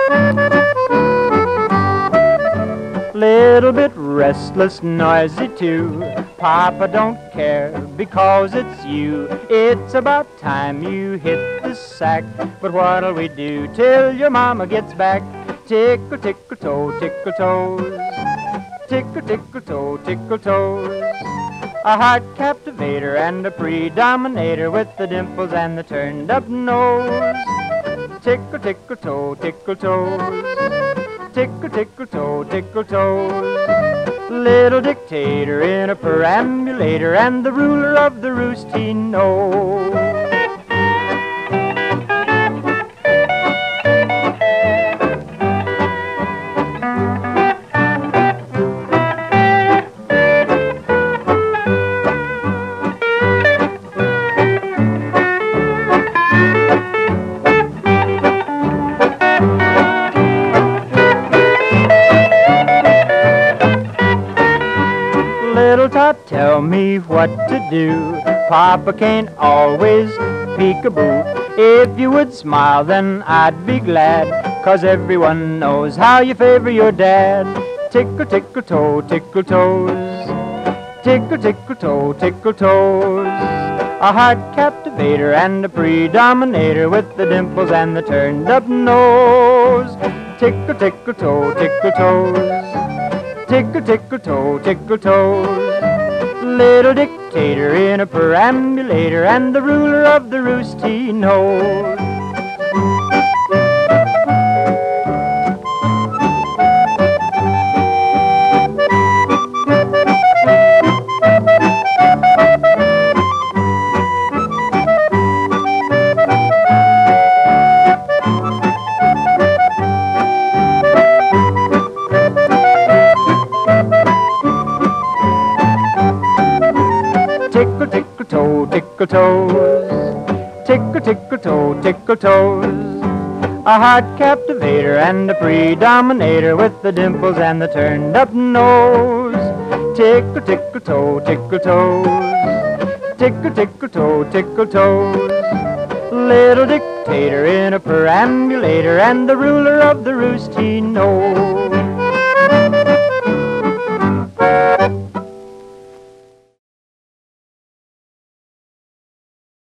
Little bit restless, noisy too. Papa don't care because it's you. It's about time you hit the sack. But what'll we do till your mama gets back? Tickle, tickle, toe, tickle, toes. Tickle, tickle, toe, tickle, toes. A heart captivator and a predominator with the dimples and the turned up nose. Tickle, tickle, toe, tickle, toes. Tickle, tickle, toe, tickle, toes. Little dictator in a perambulator and the ruler of the roost he knows. Little tot, tell me what to do. Papa can't always peek-a-boo. If you would smile, then I'd be glad, 'cause everyone knows how you favor your dad. Tickle, tickle, toe, tickle, toes. Tickle, tickle, toe, tickle, toes. A heart captivator and a predominator with the dimples and the turned-up nose. Tickle, tickle, toe, tickle, toes. Tickle, tickle, toe, tickle, toes. Little dictator in a perambulator and the ruler of the roost he knows. Tickle, tickle, toe, tickle, toes. Tickle, tickle, toe, tickle, toes. A heart captivator and a predominator with the dimples and the turned up nose. Tickle, tickle, toe, tickle, toes. Tickle, tickle, toe, tickle, toes. Little dictator in a perambulator and the ruler of the roost he knows.